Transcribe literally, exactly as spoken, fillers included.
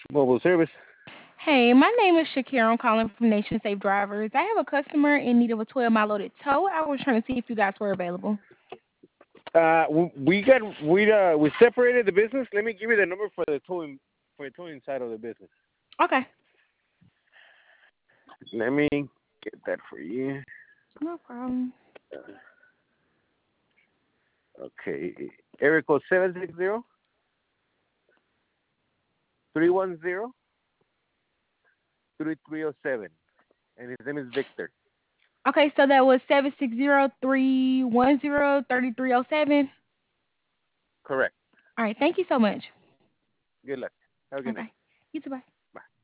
Mobile service. Hey, my name is Shakira. I'm calling from Nation Safe Drivers. I have a customer in need of a twelve mile loaded tow. I was trying to see if you guys were available. Uh, w- we got we uh we separated the business. Let me give you the number for the towing for the towing side of the business. Okay. Let me get that for you. No problem. Okay, area code seven six zero three one zero three three zero seven, and his name is Victor. Okay, so that was seven six zero three one zero three three zero seven. Correct. All right, thank you so much. Good luck. Have a good night. Okay. You too, bye.